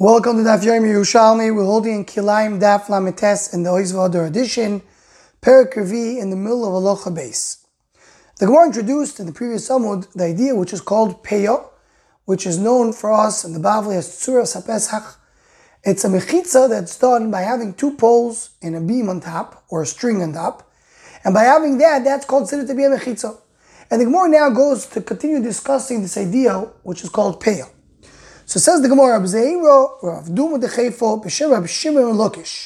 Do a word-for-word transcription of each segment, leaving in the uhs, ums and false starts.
Welcome to Daf Yomi Yerushalmi. We're holding in Kilayim Daf Lamites in the Oizvadar edition, Perik Revi in the middle of Alocha base. The Gemara introduced in the previous Amud the idea which is called Peyo, which is known for us in the Bavli as Tzuras HaPesach. It's a mechitza that's done by having two poles and a beam on top, or a string on top, and by having that, that's considered to be a mechitza. And the Gemara now goes to continue discussing this idea which is called Peyo. So says the Gemara, Rab Zeiro, Rav Duma de Chayfo, B'Shem Rab Shimon Lokish,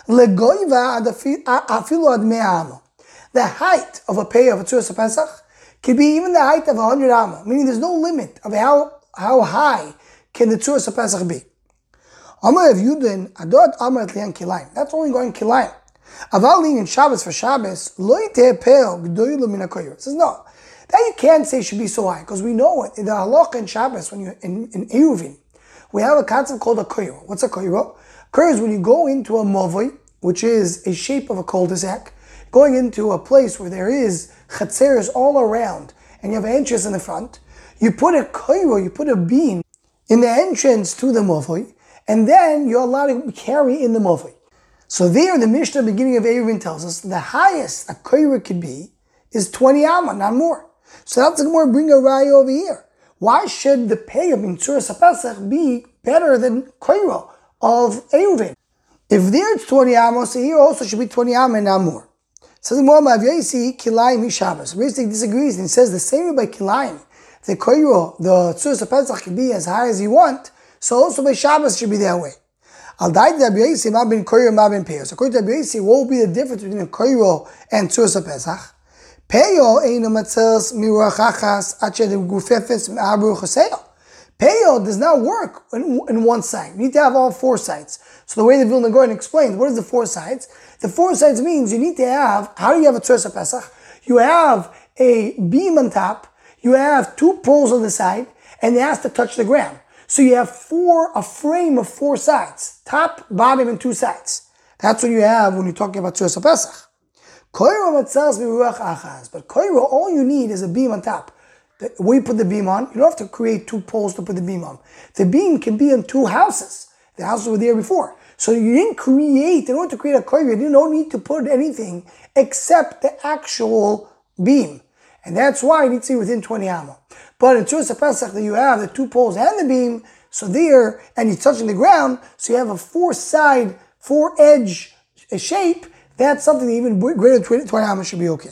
Legoiva afilu ad mea amo. The height of a pay of a Tzuras HaPesach can be even the height of a hundred amma, meaning there's no limit of how, how high can the Tzuras HaPesach be. Amar Rav Yudin, Adot Amar Etlian Kilayim. That's only going Kilayim. Avalin in Shabbos for Shabbos, Lo yiteh peo g'doilu min ha-koyer. It says no. That you can't say should be so high, because we know it. In the halacha in Shabbos, when you in, in Eruvin, we have a concept called a koyro. What's a koyro? Koyro is when you go into a movoi, which is a shape of a cul-de-sac, going into a place where there is chatzeres all around, and you have an entrance in the front. You put a koyro, you put a beam in the entrance to the movoi, and then you're allowed to carry in the movoi. So there, the Mishnah beginning of Eruvin tells us the highest a koyro could be is twenty amma, not more. So that's the Gemara bring a raya over here. Why should the pay of Tzuras HaPesach be better than koyro of Eruvin? If there it's twenty amma, so here also should be twenty amma and not more. So the Gemara Mav Yosi Kilayim Hishabbos. Rashi disagrees and he says the same way by Kilayim, the koyro, the Tzuras HaPesach can be as high as you want, so also by Shabbos should be that way. Al Daid Rabbi Yosi Ma ben koyro Ma ben peyo. So according to Rabbi Yosi, what will be the difference between a koyro and Tzuras HaPesach? Peyo einu matzels miruach achas ache de gufefes me'abru chaseo. Peyo does not work in, in one side. You need to have all four sides. So the way the Vilna Gaon explains, what is the four sides? The four sides means you need to have, how do you have a Tzuras HaPesach? You have a beam on top, you have two poles on the side, and it has to touch the ground. So you have four, a frame of four sides, top, bottom, and two sides. That's what you have when you're talking about Tzuras HaPesach. Koyro matzels miruach achas, but koyro, all you need is a beam on top. The, where you put the beam on, you don't have to create two poles to put the beam on. The beam can be in two houses. The houses were there before. So you didn't create, in order to create a koyro, you don't need to put anything except the actual beam. And that's why you need to see within twenty amma. But in Tzuras HaPesach, that you have the two poles and the beam, so there, and you're touching the ground, so you have a four-side, four-edge shape. That's something that even greater than twenty amma should be okay.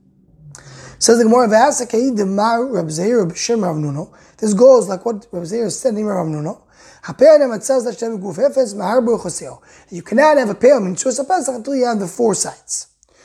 Says the Gemara, this goes like what Reb Zeir said in Rav Nuno. You cannot have a payam in Tzuras HaPesach until you have the four sides.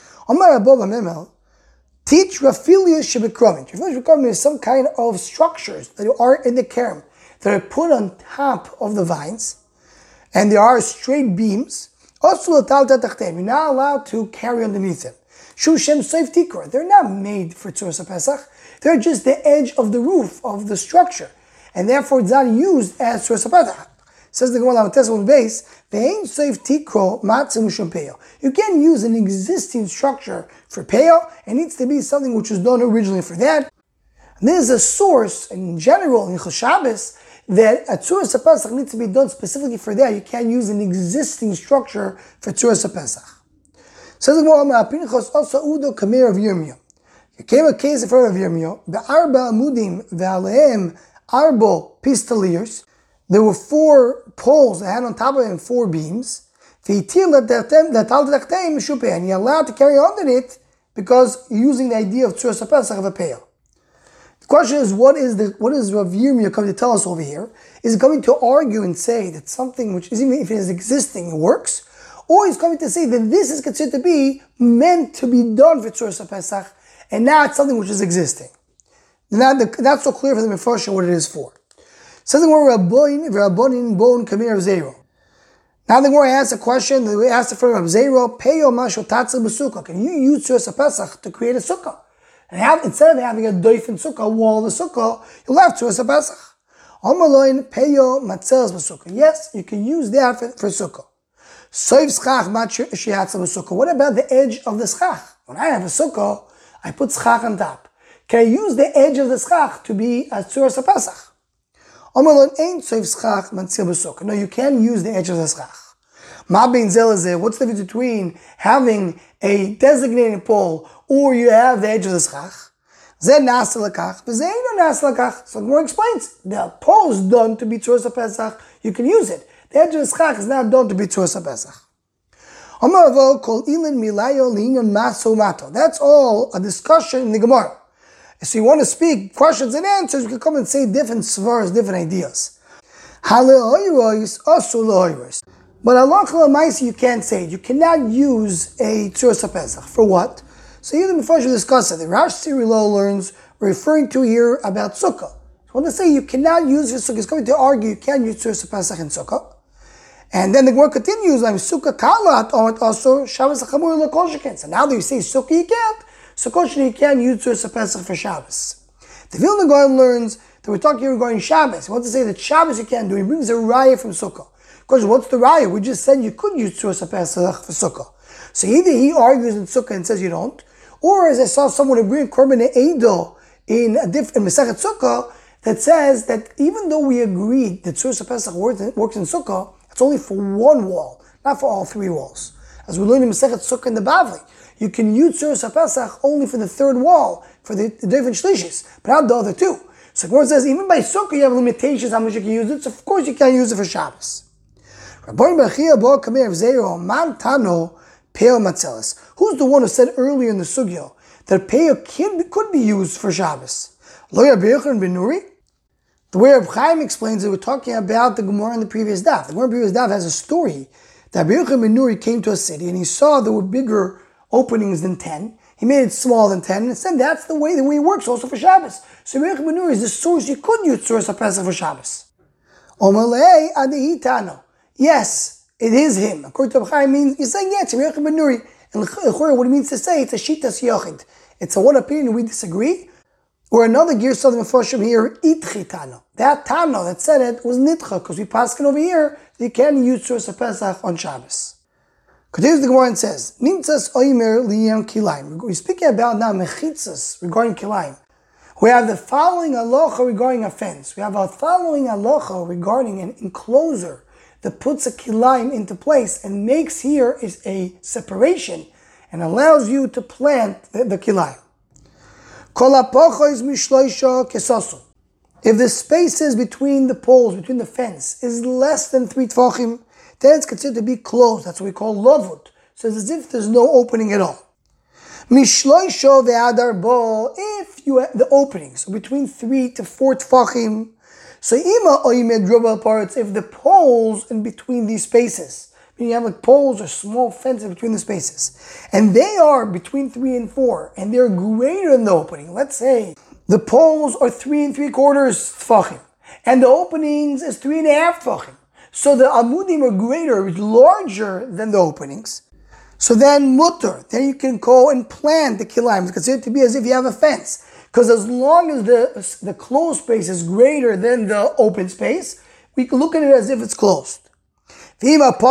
Teach Rafilia Shebekrovin. Rafilia Shebekrovin is some kind of structures that are in the kerem that are put on top of the vines, and there are straight beams. Also, you're not allowed to carry underneath them. Shushem Soif Tikra. They're not made for Tzuras HaPesach. They're just the edge of the roof of the structure, and therefore it's not used as Tzuras HaPesach. Says the Gemara on the base, "Ve'ein Soif Tikro Matzim Mishum Peyo." You can't use an existing structure for Peyo. It needs to be something which was done originally for that. And there's a source in general in Shabbos that a Tzuras HaPesach needs to be done specifically for that. You can't use an existing structure for Tzuras HaPesach. Says the Gemara, Pinchas also Udo Kamer of Yirmiyah. There came a case in front of Yirmiyah, Be'arba Amudim Ve'aleim Arbo Pistoliers. There were four poles that had on top of them four beams. And you're allowed to carry under it because you're using the idea of Tzuras HaPesach of a peyo. The question is, what is the what is Rav Yirmiyah coming to tell us over here? Is he coming to argue and say that something which is, even if it is existing, works? Or he's coming to say that this is considered to be meant to be done for Tzuras HaPesach, and not something which is existing? Not, the, not so clear for the Mefarshim what it is for. Something more Rabbonin Bon Kamir Zero. Now the Gemara asks a question that we asked from Rab Zero, Peyo Masho Tatzah B'Sukkah. Can you use Tzuras HaPesach to create a sukkah? And have, instead of having a doif in sukkah, a wall of the sukkah, you'll have Tzuras HaPesach. Omaloin Peyo Matzels B'Sukkah. Yes, you can use that for, for sukkah. Soif Schach Mat Shiatza B'Sukkah. What about the edge of the schach? When I have a sukkah, I put schach on top. Can I use the edge of the schach to be a Tzuras HaPesach? No, you can't use the edge of the schach. What's the difference between having a designated pole or you have the edge of the schach? So the Gemara explains, the pole is done to be Tzuras HaPesach, you can use it. The edge of the schach is not done to be Tzuras HaPesach. That's all a discussion in the Gemara. So you want to speak questions and answers, you can come and say different svaras, different ideas. But halacha l'maisa you can't say it. You cannot use a Tzuras HaPesach. For what? So even before you discuss it, the Rash Sirilo learns, we're referring to here about Sukkah. So when they say you cannot use your Sukkah, it's going to argue you can't use Tzuras HaPesach in Sukkah. And then the Gemara continues, like Sukkah kalat also Shabbos achamur l'kol sheken. So now that you say Sukkah you can't, Sukkah you can't use Tzuras HaPesach for Shabbos. The Vilna Gaon learns that we're talking here regarding Shabbos. He wants to say that Shabbos you can't do. He brings a raya from Sukkah. Because what's the raya? We just said you could use Tzuras HaPesach for Sukkah. So either he argues in Sukkah and says you don't, or as I saw someone bring a Korban Eido in a different Masechet Sukkah that says that even though we agreed that Tzuras HaPesach works in Sukkah, it's only for one wall, not for all three walls. As we learned in Masechet Sukkah in the Bavli, you can use Tzuras HaPesach only for the third wall, for the, the different shlishis, but not the other two. So Gemara says even by Sukkah you have limitations how much you can use it, so of course you can't use it for Shabbos. Who's the one who said earlier in the sugya that peo could be used for Shabbos? The way Reb Chaim explains it, we're talking about the Gemara in the previous daf. The Gemara in the previous daf has a story that Rabbi Yochanan ben Nuri came to a city and he saw there were bigger openings than ten. He made it smaller than ten and said that's the way the way it works also for Shabbos. So Rabbi Yochanan ben Nuri is the source you could use Tzuras HaPesach for Shabbos. Omalei adehi tano. Yes, it is him. According to Reb Chaim, means you're saying yeah, it's Rabbi Yochanan ben Nuri. And what it means to say, it's a shitas yochid. It's a one opinion we disagree. Or another gear of the Mefarshim here, itchi tano. That tano that said it was nitcha, because we passed it over here that you can use Tzuras HaPesach on Shabbos. Continues the Gemara and says, Nimtzas oimer liyam kilayim. We're speaking about now mechitzas regarding kilayim. We have the following halacha regarding a fence. We have a following halacha regarding an enclosure that puts a kilayim into place and makes here is a separation and allows you to plant the, the kilayim. If the spaces between the poles, between the fence, is less than three tfachim, then it's considered to be closed. That's what we call lavut. So it's as if there's no opening at all. If you have the openings so between three to four tfachim, so ima oimed rubal parts, if the poles in between these spaces, meaning you have like poles or small fences between the spaces, and they are between three and four, and they're greater than the opening. Let's say the poles are three and three quarters tfachim, and the openings is three and a half tfachim. So the amudim are greater, larger than the openings. So then mutter, then you can go and plant the kilayim. It's considered to be as if you have a fence. Because as long as the, the closed space is greater than the open space, we can look at it as if it's closed. But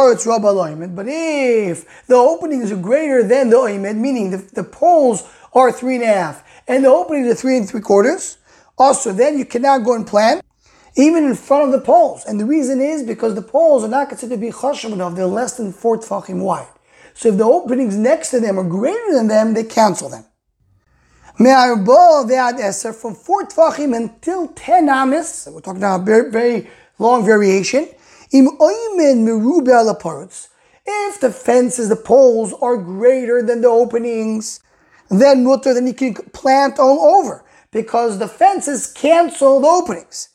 if the openings are greater than the oimed, meaning the, the poles are three and a half, and the openings are three and three quarters, also then you cannot go and plant, even in front of the poles. And the reason is because the poles are not considered to be chashav enough, they're less than four tfachim wide. So if the openings next to them are greater than them, they cancel them. From four tfachim until ten amis, we're talking about a very, very long variation. If the fences, the poles are greater than the openings, then mutter, then you can plant all over, because the fences cancel the openings.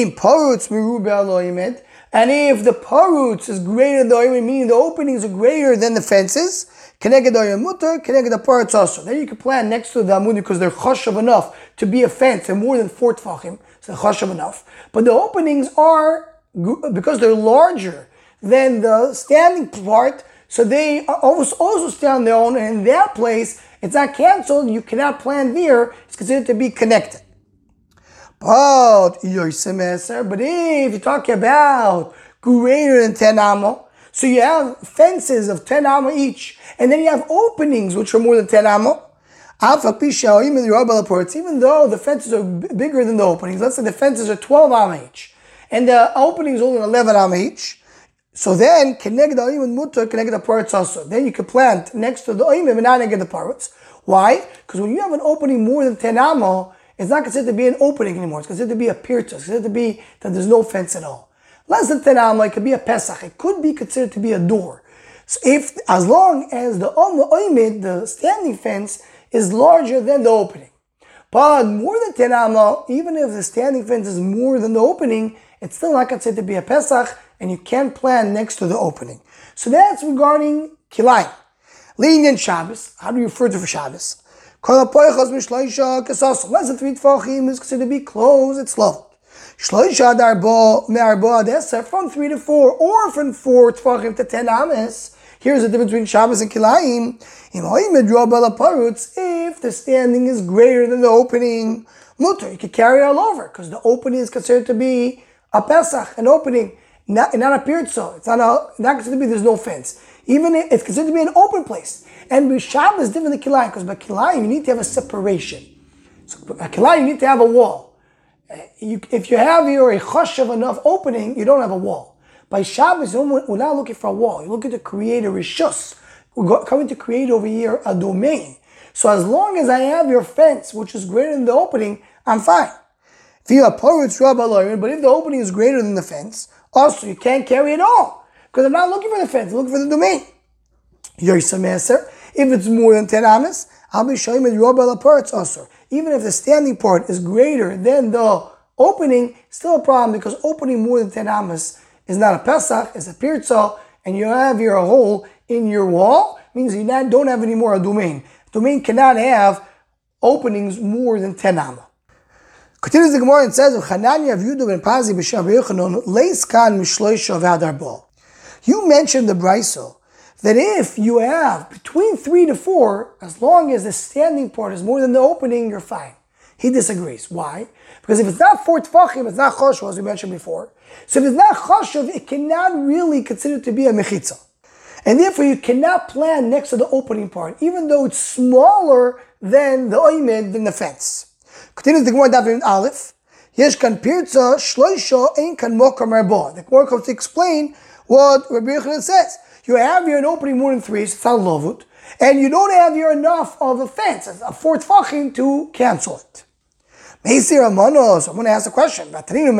And if the parutz is greater than the oimed, meaning the openings are greater than the fences, keneged oimed mutter, keneged the parutz also. Then you can plant next to the amudim because they're chashav enough to be a fence and more than four tfachim, so they're chashav enough. But the openings are, because they're larger than the standing part, so they also, also stand on their own, and in that place, it's not canceled, you cannot plant there, it's considered to be connected. But, but if you talk about greater than ten amo, so you have fences of ten amo each, and then you have openings which are more than ten amo, even though the fences are bigger than the openings, let's say the fences are twelve amo each, and the opening is only eleven am each. So then, connect the oim and mutter, connect the parrots also. Then you can plant next to the oim and not get the parrots. Why? Because when you have an opening more than ten amma, it's not considered to be an opening anymore. It's considered to be a pirta. It's considered to be that there's no fence at all. Less than ten amma, it could be a pesach. It could be considered to be a door. So if, as long as the oimid, the standing fence, is larger than the opening. But more than ten amma, even if the standing fence is more than the opening, it's still not considered to be a pesach, and you can't plant next to the opening. So that's regarding kilayim. Lenient Shabbos, how do you refer to for Shabbos? Less than three tefachim is considered to be closed, it's loved. From three to four, or from four tefachim to ten ames. Here's the difference between Shabbos and kilayim. If the standing is greater than the opening, mutter, you can carry all over, because the opening is considered to be a pesach, an opening, not, not a pirtzo. It's not, a, not considered to be, there's no fence. Even if it's considered to be an open place. And with Shabbos is different than kilayim, because by kilayim you need to have a separation. So by kilayim you need to have a wall. You, if you have your a chashav enough opening, you don't have a wall. By Shabbos, we're not looking for a wall. You're looking to create a rishus. We're coming to create over here a domain. So as long as I have your fence, which is greater than the opening, I'm fine. If you have parrots, but if the opening is greater than the fence, also you can't carry it all. Because I'm not looking for the fence, I'm looking for the domain. If it's more than ten amas, I'll be showing you the parrots also. Even if the standing part is greater than the opening, still a problem, because opening more than ten amas is not a pesach, it's a pirtza, and you have your hole in your wall, means you not, don't have any more a domain. A domain cannot have openings more than ten amma. Continues the Gemara and says, you mentioned the brayso that if you have between three to four, as long as the standing part is more than the opening, you're fine. He disagrees. Why? Because if it's not four tefachim, it's not choshev, as we mentioned before. So if it's not choshev, it cannot really consider to be a mechitza. And therefore you cannot plant next to the opening part, even though it's smaller than the oimid, than the fence. Continues the Gemara Daf Aleph. Yesh kan pirza shloisha ein kan mokam rabah. The Gemara comes to explain what Rabbi Yochanan says. You have your an opening more than three, so it's not lovut, and you don't have your enough of a fence, a fourth tefachim, to cancel it. Meisir Amanos, I'm going to ask a question.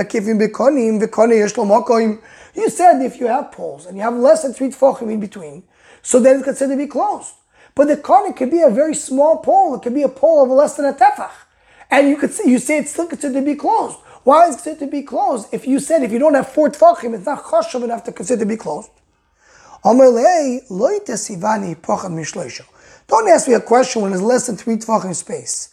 You said if you have poles and you have less than three tefachim in between, so then it's considered to be closed. But the kohen could be a very small pole. It could be a pole of less than a tefach. And you could say, you say it's still considered to be closed. Why is it considered to be closed? If you said if you don't have four tefachim, it's not chashav enough to consider to be closed. Don't ask me a question when there's less than three tefachim space.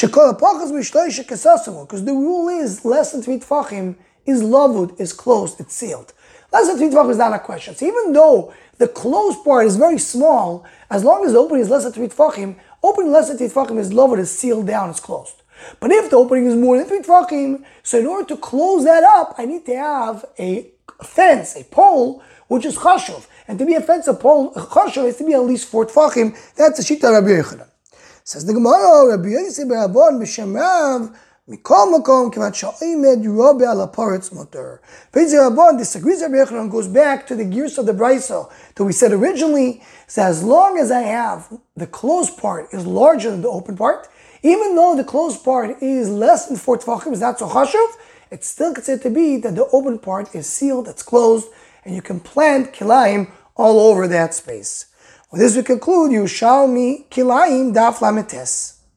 Because the rule is less than three tefachim is lavud, is closed, it's sealed. Less than three tefachim is not a question. So even though the closed part is very small, as long as the opening is less than three tefachim, opening less than three tefachim is lavud, is sealed down, it's closed. But if the opening is more than three tefachim, so in order to close that up, I need to have a fence, a pole, which is chashuv. And to be a fence, a pole, a chashuv, is to be at least four tefachim. That's the shita of Rabbi Yochanan. Says the Gemara, Rabbi Yosef Barabon B'Shem Rav Mikol Makom Kivat Sha'omed Yurobe Ala Paretz Motor. Rabbi Yosef Barabon disagrees with Rabbi Yochanan and goes back to the gears of the brayso that we said originally. So as long as I have the closed part is larger than the open part, even though the closed part is less than four tefachim, is not so chashuv, it's still considered to be that the open part is sealed, it's closed, and you can plant kilayim all over that space. With this we conclude Yerushalmi Kilayim Daf Lametes.